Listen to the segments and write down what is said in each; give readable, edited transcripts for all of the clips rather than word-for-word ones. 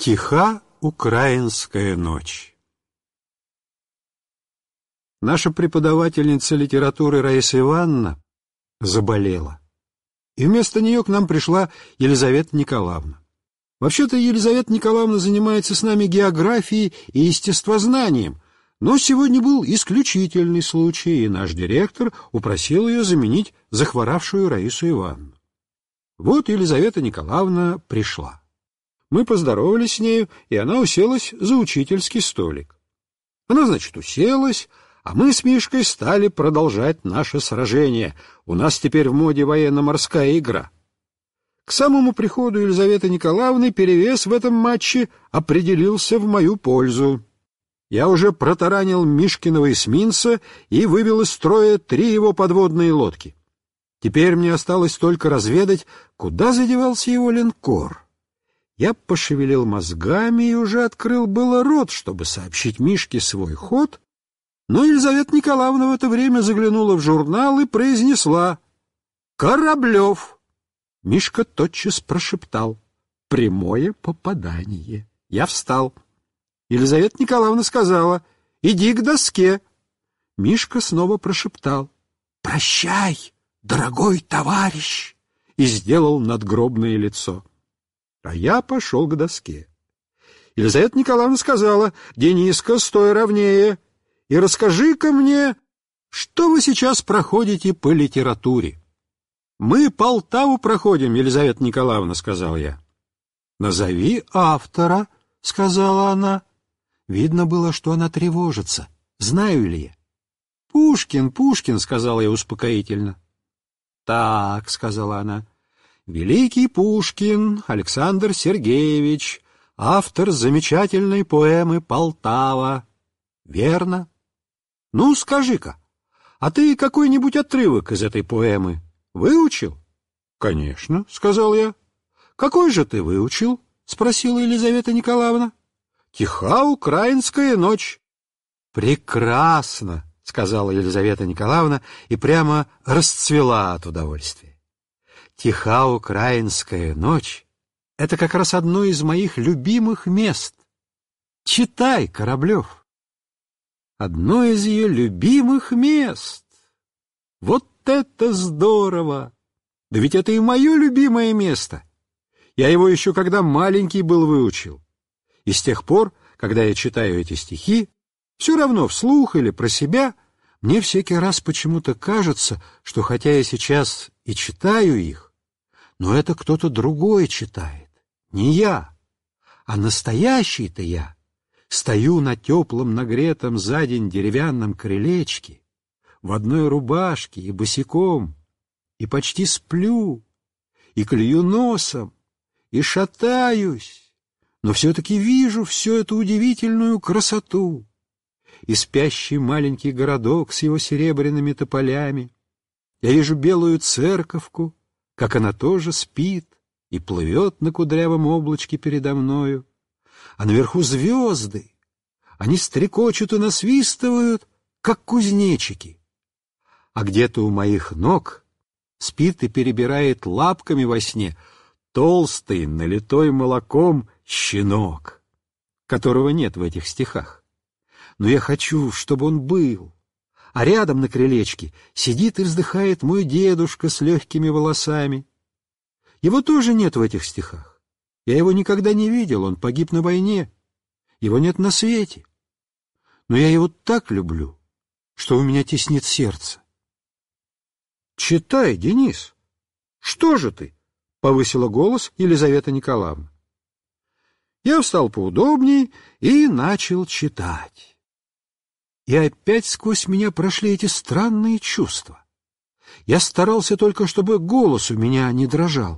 Тиха украинская ночь. Наша преподавательница литературы Раиса Ивановна заболела, и вместо нее к нам пришла Елизавета Николаевна. Вообще-то Елизавета Николаевна занимается с нами географией и естествознанием, но сегодня был исключительный случай, и наш директор упросил ее заменить захворавшую Раису Ивановну. Вот Елизавета Николаевна пришла. Мы поздоровались с нею, и она уселась за учительский столик. Она, значит, уселась, а мы с Мишкой стали продолжать наше сражение. У нас теперь в моде военно-морская игра. К самому приходу Елизаветы Николаевны перевес в этом матче определился в мою пользу. Я уже протаранил Мишкиного эсминца и вывел из строя 3 его подводные лодки. Теперь мне осталось только разведать, куда задевался его линкор. Я пошевелил мозгами и уже открыл было рот, чтобы сообщить Мишке свой ход, но Елизавета Николаевна в это время заглянула в журнал и произнесла: «Кораблев». Мишка тотчас прошептал: «Прямое попадание». Я встал. Елизавета Николаевна сказала: «Иди к доске». Мишка снова прошептал: «Прощай, дорогой товарищ», и сделал надгробное лицо. А я пошел к доске. Елизавета Николаевна сказала: «Дениска, стой ровнее и расскажи-ка мне, что вы сейчас проходите по литературе». «Мы Полтаву проходим, Елизавета Николаевна», — сказал я. «Назови автора», — сказала она. Видно было, что она тревожится. Знаю ли я? «Пушкин, Пушкин», — сказал я успокоительно. «Так», — сказала она. «Великий Пушкин Александр Сергеевич, автор замечательной поэмы «Полтава». Верно? Ну, скажи-ка, а ты какой-нибудь отрывок из этой поэмы выучил?» «Конечно», — сказал я. «Какой же ты выучил?» — спросила Елизавета Николаевна. «Тиха украинская ночь». «Прекрасно», — сказала Елизавета Николаевна и прямо расцвела от удовольствия. «Тиха украинская ночь» — это как раз одно из моих любимых мест. Читай, Кораблев. Одно из ее любимых мест. Вот это здорово! Да ведь это и мое любимое место. Я его еще когда маленький был выучил. И с тех пор, когда я читаю эти стихи, все равно вслух или про себя, мне всякий раз почему-то кажется, что хотя я сейчас и читаю их, но это кто-то другой читает, не я. А настоящий-то я стою на теплом, нагретом за день деревянном крылечке, в одной рубашке и босиком, и почти сплю, и клюю носом, и шатаюсь, но все-таки вижу всю эту удивительную красоту, и спящий маленький городок с его серебряными тополями. Я вижу белую церковку, как она тоже спит и плывет на кудрявом облачке передо мною, а наверху звезды, они стрекочут и насвистывают, как кузнечики. А где-то у моих ног спит и перебирает лапками во сне толстый, налитой молоком щенок, которого нет в этих стихах. Но я хочу, чтобы он был. А рядом на крылечке сидит и вздыхает мой дедушка с легкими волосами. Его тоже нет в этих стихах. Я его никогда не видел, он погиб на войне. Его нет на свете. Но я его так люблю, что у меня теснит сердце. «Читай, Денис. Что же ты?» — повысила голос Елизавета Николаевна. Я встал поудобнее и начал читать. И опять сквозь меня прошли эти странные чувства. Я старался только, чтобы голос у меня не дрожал.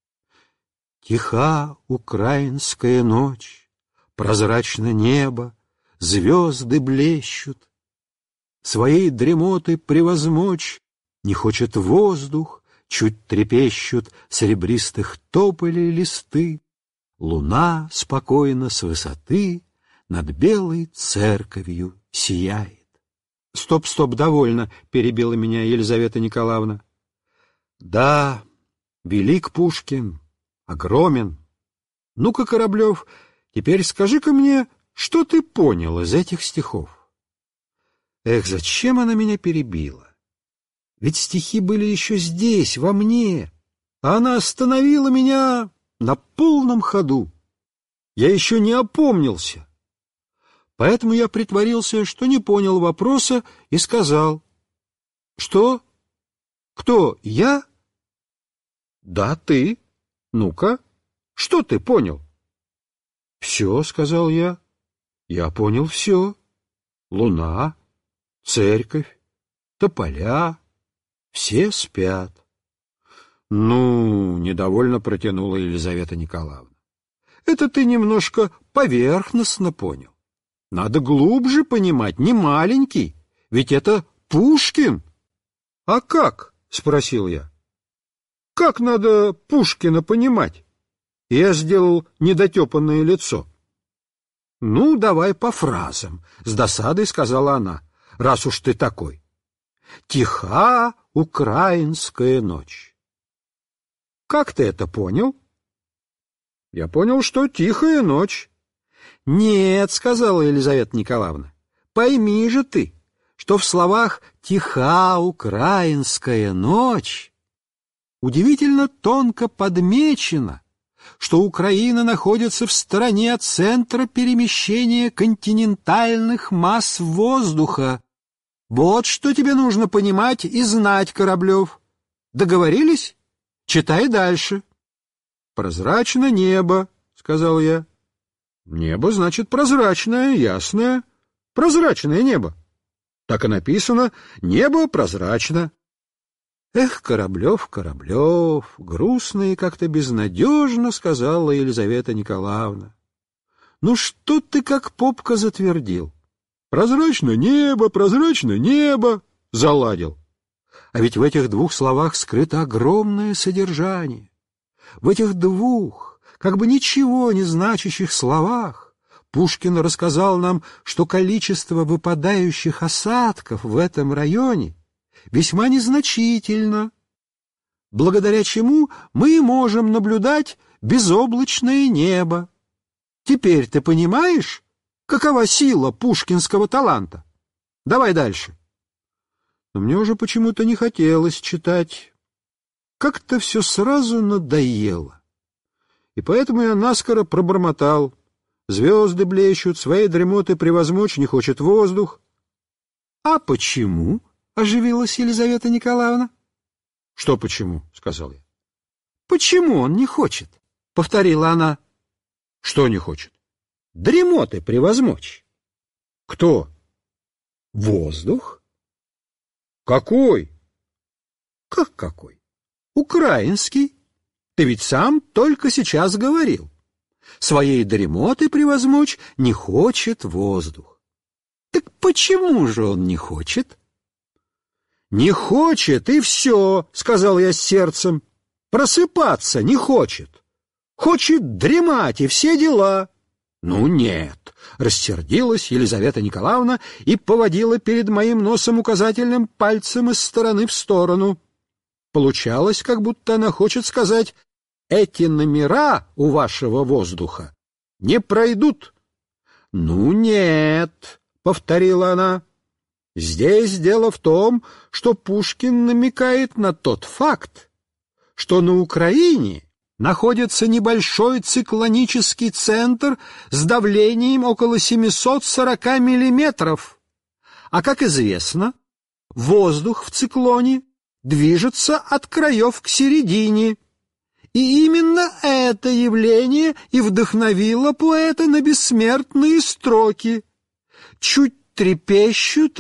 Тиха украинская ночь, прозрачно небо, звезды блещут. Своей дремоты превозмочь не хочет воздух, чуть трепещут серебристых тополей листы. Луна спокойно с высоты над белой церковью сияет. «Стоп, довольно», — перебила меня Елизавета Николаевна. «Да, велик Пушкин, огромен. Ну-ка, Кораблев, Теперь скажи-ка мне, что ты понял из этих стихов? Эх, зачем она меня перебила? Ведь стихи были еще здесь, во мне, а она остановила меня на полном ходу. Я еще не опомнился. Поэтому я притворился, что не понял вопроса, и сказал: «Что? Кто, я?» «Да, ты. Ну-ка, что ты понял?» «Все», — сказал я. «Я понял все. Луна, церковь, тополя, все спят». «Ну, — недовольно протянула Елизавета Николаевна, — это ты немножко поверхностно понял. Надо глубже понимать, не маленький, ведь это Пушкин». «А как?» — спросил я. «Как надо Пушкина понимать?» Я сделал недотепанное лицо. «Ну, давай по фразам», — с досадой сказала она, — «раз уж ты такой. Тиха украинская ночь». «Как ты это понял?» «Я понял, что тихая ночь». «Нет», — сказала Елизавета Николаевна, — «пойми же ты, что в словах «тиха украинская ночь» удивительно тонко подмечено, что Украина находится в стороне от центра перемещения континентальных масс воздуха. Вот что тебе нужно понимать и знать, Кораблев. Договорились? Читай дальше». «Прозрачно небо», — сказал я. «Небо, значит, прозрачное, ясное. Прозрачное небо. Так и написано: небо прозрачно». «Эх, Кораблев, Кораблев!» — грустно и как-то безнадежно сказала Елизавета Николаевна. «Ну что ты как попка затвердил? Прозрачно небо!» — заладил. А ведь в этих двух словах скрыто огромное содержание. В этих двух, как бы ничего не значащих словах Пушкин рассказал нам, что количество выпадающих осадков в этом районе весьма незначительно, благодаря чему мы можем наблюдать безоблачное небо. Теперь ты понимаешь, какова сила пушкинского таланта? Давай дальше. Но мне уже почему-то не хотелось читать. Как-то все сразу надоело. И поэтому я наскоро пробормотал: звезды блещут, своей дремоты превозмочь не хочет воздух. — А почему? — оживилась Елизавета Николаевна. — Что почему? — сказал я. — Почему он не хочет? — повторила она. — Что не хочет? — Дремоты превозмочь. — Кто? — Воздух. — Какой? — Как какой? — Украинский. Ты ведь сам только сейчас говорил. Своей дремоты превозмочь не хочет воздух. Так почему же он не хочет? «Не хочет, и все», — сказал я с сердцем. «Просыпаться не хочет. Хочет дремать, и все дела». «Ну нет», — рассердилась Елизавета Николаевна и поводила перед моим носом указательным пальцем из стороны в сторону. Получалось, как будто она хочет сказать: «Эти номера у вашего воздуха не пройдут». «Ну нет», — повторила она. «Здесь дело в том, что Пушкин намекает на тот факт, что на Украине находится небольшой циклонический центр с давлением около 740 миллиметров. А, как известно, воздух в циклоне движется от краев к середине. И именно это явление и вдохновило поэта на бессмертные строки. Чуть трепещут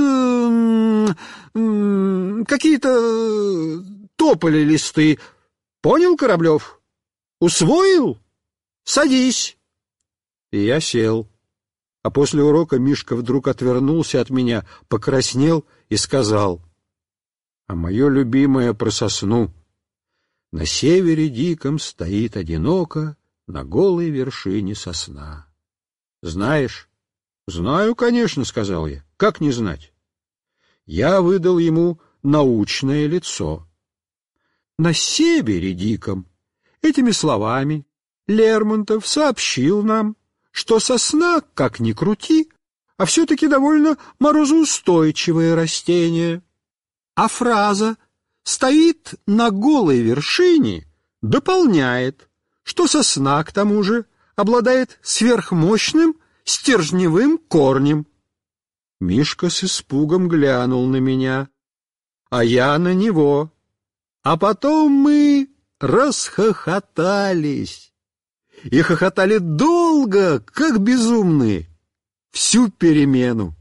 какие-то тополи листы. Понял, Кораблев? Усвоил? Садись. И я сел. А после урока Мишка вдруг отвернулся от меня, покраснел и сказал: «А мое любимое про сосну. На севере диком стоит одиноко на голой вершине сосна». Знаешь? «Знаю, конечно», — сказал я. «Как не знать?» Я выдал ему научное лицо. На севере диком этими словами Лермонтов сообщил нам, что сосна, как ни крути, а все-таки довольно морозоустойчивое растение. А фраза «стоит на голой вершине» дополняет, что сосна, к тому же, обладает сверхмощным стержневым корнем. Мишка с испугом глянул на меня, а я на него. А потом мы расхохотались. И хохотали долго, как безумные, всю перемену.